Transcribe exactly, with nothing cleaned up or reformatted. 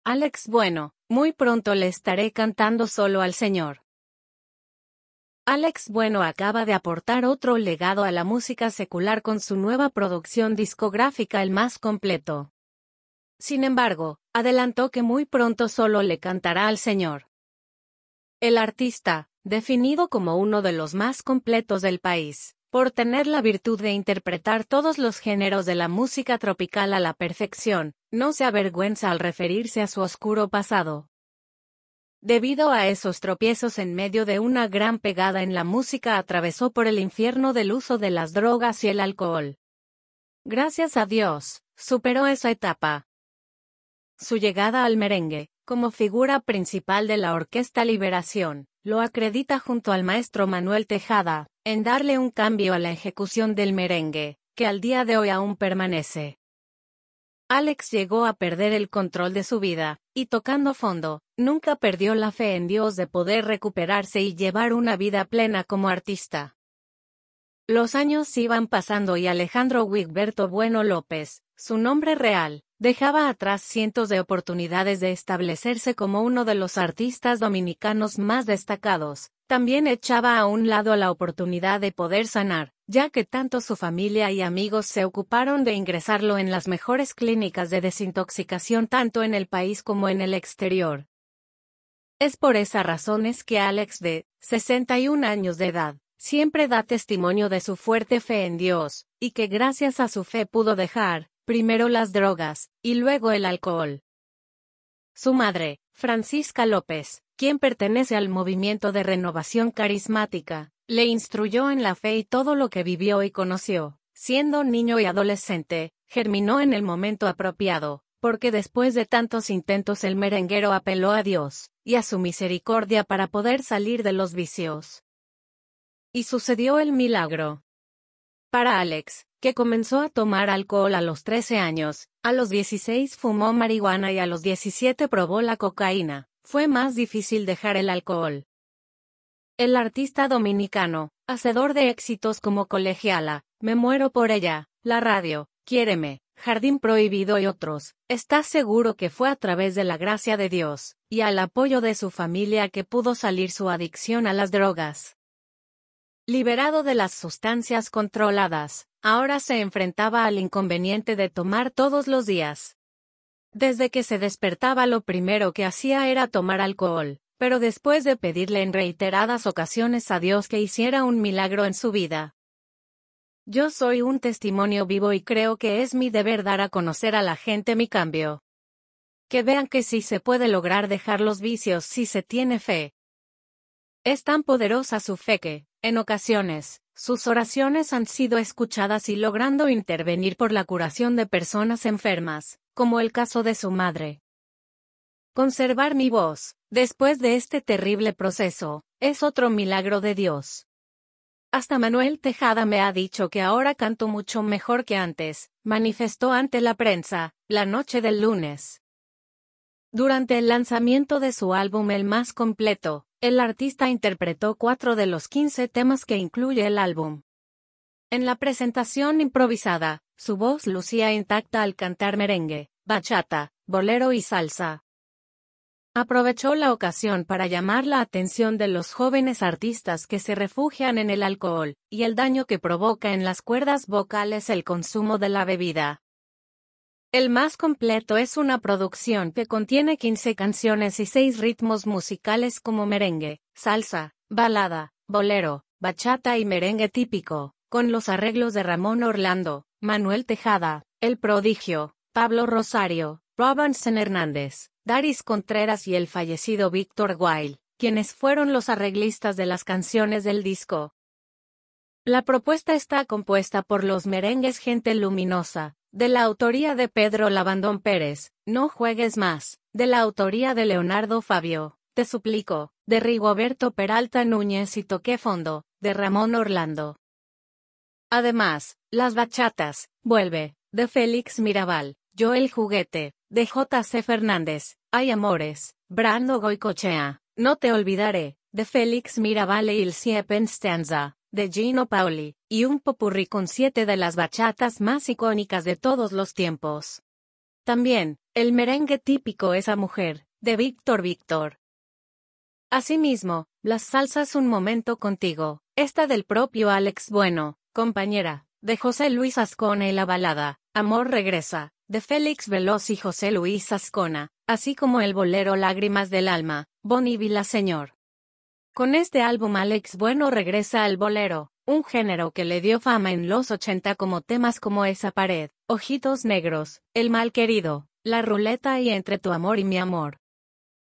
Alex Bueno, muy pronto le estaré cantando solo al Señor. Alex Bueno acaba de aportar otro legado a la música secular con su nueva producción discográfica El Más Completo. Sin embargo, adelantó que muy pronto solo le cantará al Señor. El artista, definido como uno de los más completos del país, por tener la virtud de interpretar todos los géneros de la música tropical a la perfección, no se avergüenza al referirse a su oscuro pasado. Debido a esos tropiezos en medio de una gran pegada en la música, atravesó por el infierno del uso de las drogas y el alcohol. Gracias a Dios, superó esa etapa. Su llegada al merengue, como figura principal de la Orquesta Liberación, lo acredita junto al maestro Manuel Tejada, en darle un cambio a la ejecución del merengue, que al día de hoy aún permanece. Alex llegó a perder el control de su vida, y tocando fondo, nunca perdió la fe en Dios de poder recuperarse y llevar una vida plena como artista. Los años iban pasando y Alejandro Wigberto Bueno López, su nombre real, dejaba atrás cientos de oportunidades de establecerse como uno de los artistas dominicanos más destacados. También echaba a un lado la oportunidad de poder sanar, ya que tanto su familia y amigos se ocuparon de ingresarlo en las mejores clínicas de desintoxicación tanto en el país como en el exterior. Es por esas razones que Alex, de sesenta y un años de edad, siempre da testimonio de su fuerte fe en Dios, y que gracias a su fe pudo dejar, primero las drogas, y luego el alcohol. Su madre, Francisca López, quien pertenece al movimiento de renovación carismática, le instruyó en la fe y todo lo que vivió y conoció, siendo niño y adolescente, germinó en el momento apropiado, porque después de tantos intentos el merenguero apeló a Dios, y a su misericordia para poder salir de los vicios. Y sucedió el milagro. Para Alex, que comenzó a tomar alcohol a los trece años, a los dieciséis fumó marihuana y a los diecisiete probó la cocaína, fue más difícil dejar el alcohol. El artista dominicano, hacedor de éxitos como Colegiala, Me muero por ella, La radio, Quiéreme, Jardín prohibido y otros, está seguro que fue a través de la gracia de Dios, y al apoyo de su familia que pudo salir su adicción a las drogas. Liberado de las sustancias controladas, ahora se enfrentaba al inconveniente de tomar todos los días. Desde que se despertaba lo primero que hacía era tomar alcohol, pero después de pedirle en reiteradas ocasiones a Dios que hiciera un milagro en su vida. Yo soy un testimonio vivo y creo que es mi deber dar a conocer a la gente mi cambio. Que vean que sí se puede lograr dejar los vicios si se tiene fe. Es tan poderosa su fe que, en ocasiones, sus oraciones han sido escuchadas y logrando intervenir por la curación de personas enfermas, como el caso de su madre. Conservar mi voz, después de este terrible proceso, es otro milagro de Dios. Hasta Manuel Tejada me ha dicho que ahora canto mucho mejor que antes, manifestó ante la prensa, la noche del lunes. Durante el lanzamiento de su álbum El Más Completo, el artista interpretó cuatro de los quince temas que incluye el álbum. En la presentación improvisada, su voz lucía intacta al cantar merengue, bachata, bolero y salsa. Aprovechó la ocasión para llamar la atención de los jóvenes artistas que se refugian en el alcohol, y el daño que provoca en las cuerdas vocales el consumo de la bebida. El Más Completo es una producción que contiene quince canciones y seis ritmos musicales como merengue, salsa, balada, bolero, bachata y merengue típico, con los arreglos de Ramón Orlando, Manuel Tejada, El Prodigio, Pablo Rosario, Robinson Hernández, Daris Contreras y el fallecido Víctor Wilde, quienes fueron los arreglistas de las canciones del disco. La propuesta está compuesta por los merengues Gente Luminosa, de la autoría de Pedro Lavandón Pérez, No Juegues Más, de la autoría de Leonardo Fabio, Te Suplico, de Rigoberto Peralta Núñez y Toqué Fondo, de Ramón Orlando. Además, las bachatas, Vuelve, de Félix Mirabal, Yo el Juguete, de J C Fernández, Hay Amores, Brando Goicoechea, No Te Olvidaré, de Félix Mirabal e Il Siepen Stanza, de Gino Paoli, y un popurrí con siete de las bachatas más icónicas de todos los tiempos. También, El merengue típico Esa Mujer, de Víctor Víctor. Asimismo, las salsas Un Momento Contigo, esta del propio Alex Bueno, Compañera, de José Luis Ascona y la balada, Amor Regresa, de Félix Veloz y José Luis Ascona, así como el bolero Lágrimas del Alma, Bonnie Villaseñor. Con este álbum Alex Bueno regresa al bolero, un género que le dio fama en los ochenta como temas como Esa Pared, Ojitos Negros, El Mal Querido, La Ruleta y Entre tu amor y mi amor.